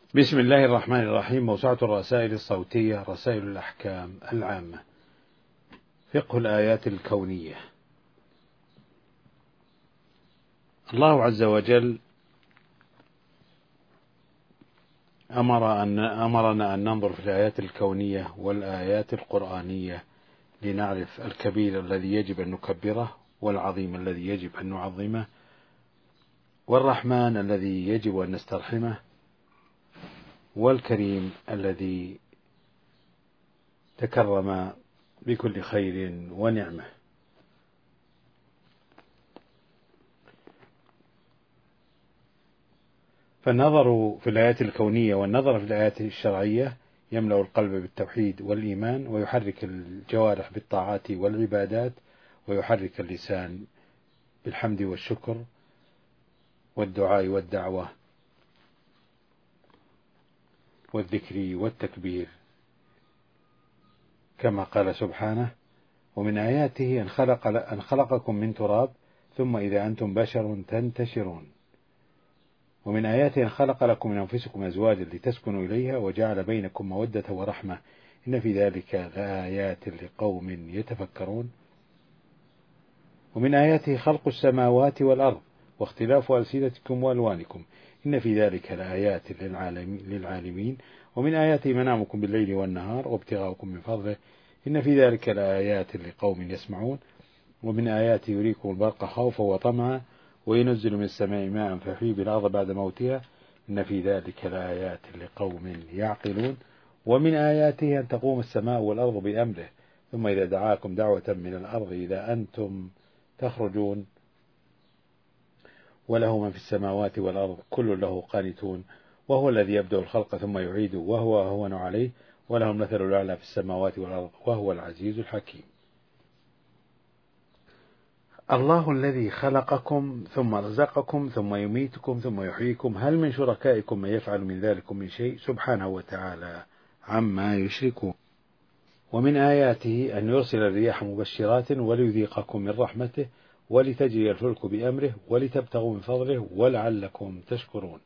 بسم الله الرحمن الرحيم. موسوعة الرسائل الصوتية، رسائل الأحكام العامة، فقه الآيات الكونية. الله عز وجل أمرنا أن ننظر في الآيات الكونية والآيات القرآنية لنعرف الكبير الذي يجب أن نكبره، والعظيم الذي يجب أن نعظمه، والرحمن الذي يجب أن نسترحمه، والكريم الذي تكرم بكل خير ونعمة. فالنظر في الآيات الكونية والنظر في الآيات الشرعية يملأ القلب بالتوحيد والإيمان، ويحرك الجوارح بالطاعات والعبادات، ويحرك اللسان بالحمد والشكر والدعاء والدعوة والذكر والتكبير، كما قال سبحانه: ومن آياته أن خلقكم من تراب ثم إذا أنتم بشر تنتشرون، ومن آياته أن خلق لكم من أنفسكم أزواجا لتسكنوا إليها وجعل بينكم مودة ورحمة إن في ذلك لآيات لقوم يتفكرون، ومن آياته خلق السماوات والأرض واختلاف ألسنتكم وألوانكم إن في ذلك لآيات للعالمين، ومن آياته منامكم بالليل والنهار وابتغاؤكم من فضله إن في ذلك لآيات لقوم يسمعون، ومن آياته يريكم البرق خوفا وطمعا وينزل من السماء ماء فيحيي بالأرض بعد موتها إن في ذلك لآيات لقوم يعقلون، ومن آياته أن تقوم السماء والأرض بأمره ثم إذا دعاكم دعوة من الأرض إذا أنتم تخرجون وله من في السماوات والأرض كل له قانتون وهو الذي يبدأ الخلق ثم يعيده وهو أهون عليه وله المثل الأعلى في السماوات والأرض وهو العزيز الحكيم. الله الذي خلقكم ثم رزقكم ثم يميتكم ثم يحييكم هل من شركائكم من يفعل من ذلك من شيء سبحانه وتعالى عما يشركون. ومن آياته أن يرسل الرياح مبشرات وليذيقكم من رحمته ولتجري الفلك بأمره ولتبتغوا من فضله ولعلكم تشكرون.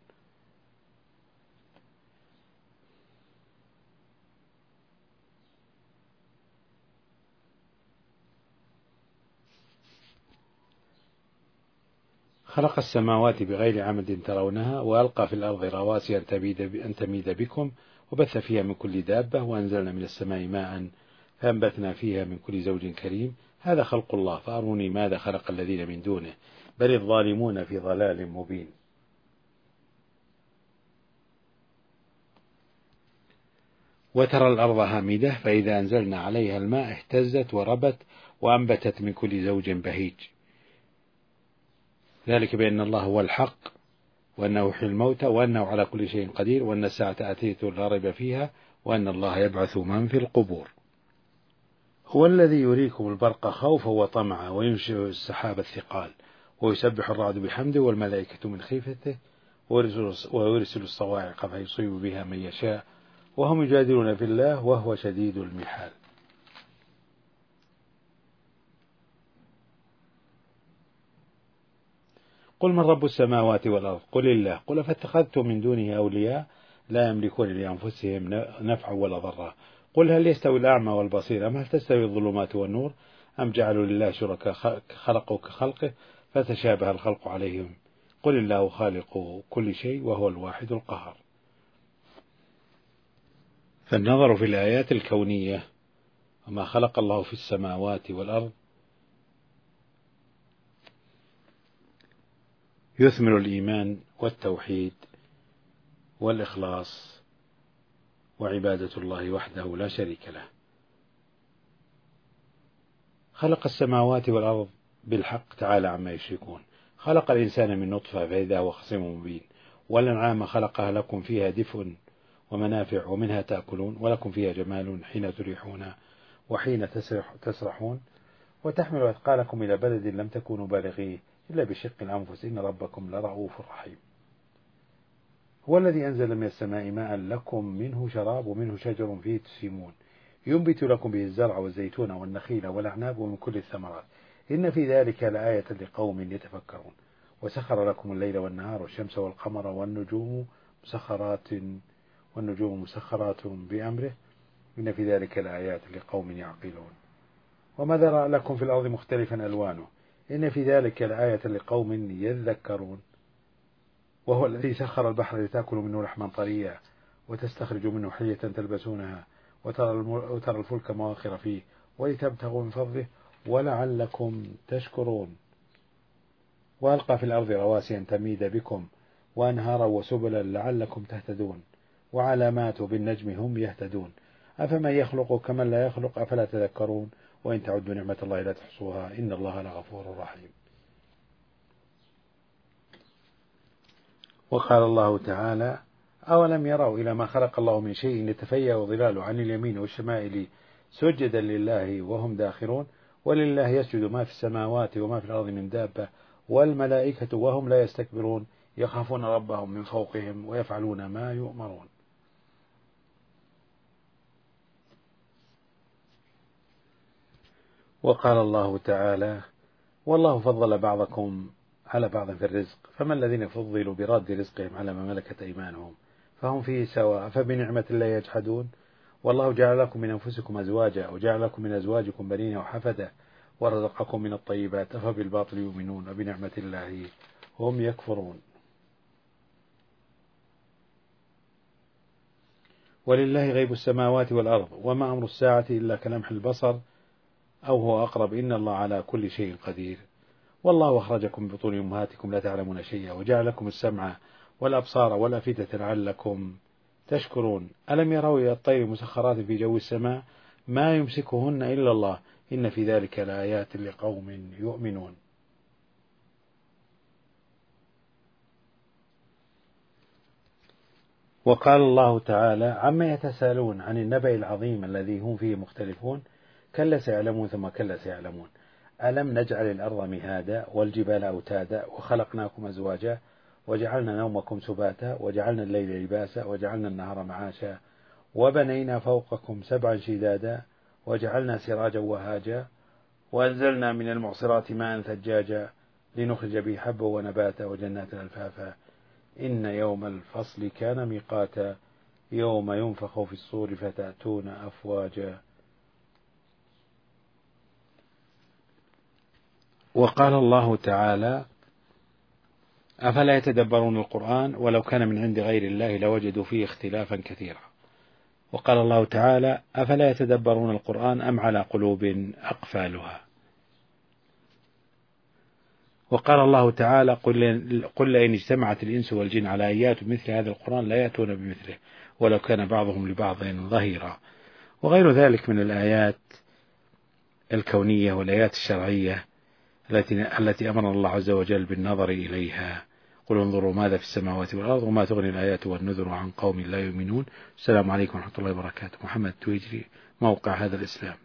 خلق السماوات بغير عمد ترونها وألقى في الأرض رواسي أن تميد بكم وبث فيها من كل دابة وأنزلنا من السماء ماء فأنبتنا فيها من كل زوج كريم هذا خلق الله فأروني ماذا خلق الذين من دونه بل الظالمون في ضلال مبين. وترى الأرض هامدة فإذا أنزلنا عليها الماء اهتزت وربت وأنبتت من كل زوج بهيج ذلك بأن الله هو الحق وأنه يحيي الموتى وأنه على كل شيء قدير وأن الساعة آتية لا ريب فيها وأن الله يبعث من في القبور. هو الذي يريكم البرق خوفا وطمعا وينشئ السحاب الثقال ويسبح الرعد بحمده والملائكة من خيفته ويرسل الصواعق فيصيب بها من يشاء وهم يجادلون في الله وهو شديد المحال. قل من رب السماوات والأرض قل الله قل فاتخذتم من دونه أولياء لا يملكون لأنفسهم نفعا ولا ضرا قل هل يستوي الأعمى والبصير أم هل تستوي الظلمات والنور أم جعلوا لله شركاء خلقوا كخلقه فتشابه الخلق عليهم قل الله خالق كل شيء وهو الواحد القهار. فالنظر في الآيات الكونية وما خلق الله في السماوات والأرض يثمر الإيمان والتوحيد والإخلاص وعبادة الله وحده لا شريك له. خلق السماوات والأرض بالحق تعالى عما يشركون خلق الإنسان من نطفة فإذا هو خصيم مبين والأنعام خلقها لكم فيها دفء ومنافع ومنها تأكلون ولكم فيها جمال حين تريحون وحين تسرحون وتحمل أثقالكم إلى بلد لم تكونوا بالغيه إلا بشق الأنفس إن ربكم لرؤوف رحيم. هو الذي أنزل من السماء ماء لكم منه شراب ومنه شجر فيه تسيمون ينبت لكم به الزرع والزيتون والنخيل والأعناب ومن كل الثمرات إن في ذلك لآية لقوم يتفكرون. وسخر لكم الليل والنهار والشمس والقمر والنجوم مسخرات والنجوم مسخرات بأمره إن في ذلك لآيات لقوم يعقلون وما ذرأ لكم في الأرض مختلفا ألوانه إن في ذلك لآية لقوم يذكرون وهو الذي سخر البحر لتأكلوا منه لحما طريا وتستخرجوا منه حلية تلبسونها وترى الفلك مواخر فيه ولتبتغوا من فضله ولعلكم تشكرون وألقى في الأرض رواسي أن تميد بكم وأنهارا وسبلا لعلكم تهتدون وعلامات بالنجم هم يهتدون أفمن يخلق كمن لا يخلق أفلا تذكرون وإن تعدوا نعمة الله لا تحصوها إن الله لغفور رحيم. وقال الله تعالى أولم يروا إلى ما خلق الله من شيء يتفيأ ظلال عن اليمين والشمائل سجدا لله وهم داخرون ولله يسجد ما في السماوات وما في الأرض من دابة والملائكة وهم لا يستكبرون يخافون ربهم من فوقهم ويفعلون ما يؤمرون. وقال الله تعالى والله فضل بعضكم على بعض في الرزق فما الذين فضلوا براد رزقهم على ما ملكت أيمانهم فهم فيه سواء فبنعمة الله يجحدون والله جعل لكم من أنفسكم أزواجا وجعل لكم من أزواجكم بنين وحفدة ورزقكم من الطيبات أفبالباطل يؤمنون وبنعمة الله هم يكفرون. ولله غيب السماوات والأرض وما أمر الساعة إلا كلمح البصر أو هو أقرب إن الله على كل شيء قدير. والله أخرجكم من بطون أمهاتكم لا تعلمون شيئا وجعل لكم السمع والأبصار والأفئدة لعلكم تشكرون. ألم يروا إلى الطير مسخرات في جو السماء ما يمسكهن إلا الله إن في ذلك لآيات لقوم يؤمنون. وقال الله تعالى عما يتساءلون عن النبأ العظيم الذي هم فيه مختلفون كلا سيعلمون ثم كلا سيعلمون ألم نجعل الأرض مهادا والجبال أوتادا وخلقناكم أزواجا وجعلنا نومكم سباتا وجعلنا الليل لباسا وجعلنا النهار معاشا وبنينا فوقكم سبعا شدادا وجعلنا سراجا وهاجا وأنزلنا من المعصرات ماء ثجاجا لنخرج به حبا ونباتا وجنات ألفافا إن يوم الفصل كان ميقاتا يوم ينفخ في الصور فتأتون أفواجا. وقال الله تعالى أفلا يتدبرون القرآن ولو كان من عند غير الله لوجدوا فيه اختلافا كثيرا. وقال الله تعالى أفلا يتدبرون القرآن أم على قلوب أقفالها. وقال الله تعالى قل لئن اجتمعت الإنس والجن على أن يأتوا بمثل هذا القرآن لا يأتون بمثله ولو كان بعضهم لبعض ظهيرا. وغير ذلك من الآيات الكونية والآيات الشرعية التي أمر الله عز وجل بالنظر إليها. قل انظروا ماذا في السماوات والأرض وما تغني الآيات والنذر عن قوم لا يؤمنون. السلام عليكم ورحمة الله وبركاته. محمد تويجري، موقع هذا الإسلام.